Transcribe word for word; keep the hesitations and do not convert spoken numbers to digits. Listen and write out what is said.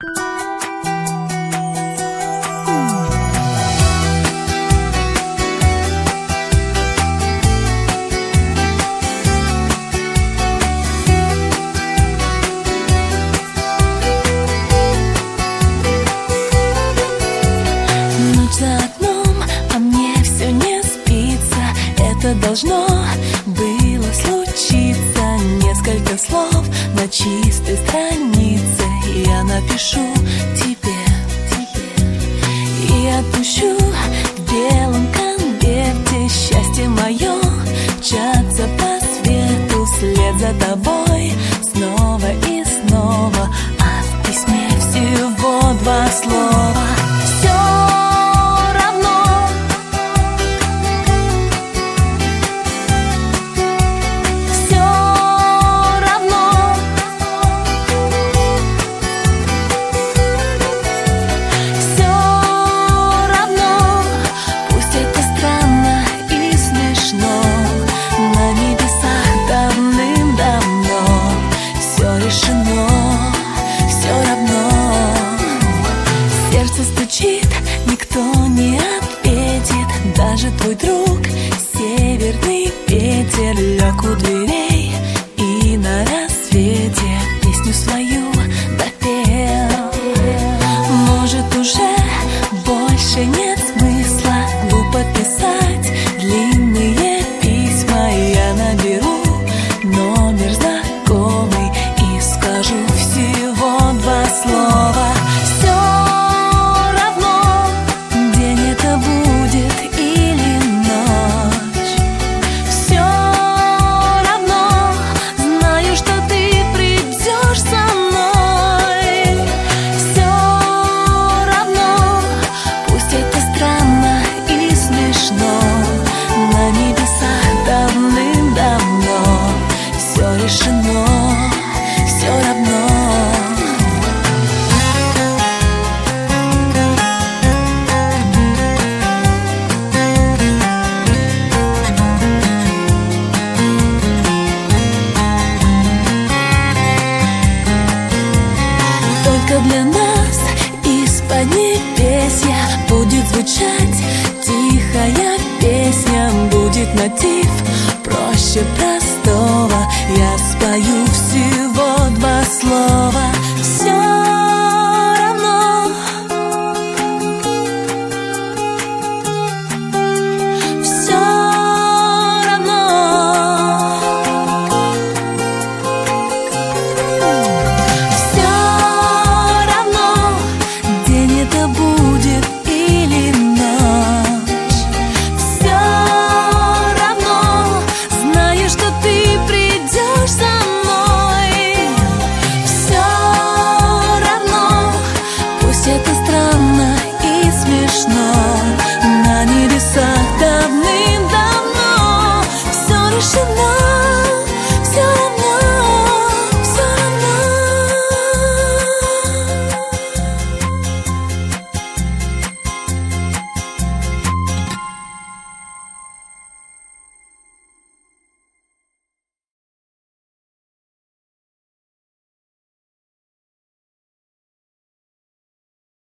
Должно было случиться. Несколько слов на чистой странице я напишу тебе, тебе и отпущу в белом конверте. Счастье мое мчаться по свету вслед за тобой снова и снова. А в письме всего два слова. Никто не ответит, даже твой друг, северный ветер, лег у дверей и на рассвете песню свою допел. Может, уже больше нет смысла глупо писать длинные письма. Я наберу номер знакомый и скажу всего два слова. Для нас из-под небесья будет звучать тихая песня. Будет мотив проще простого. Я спою всего два слова. Все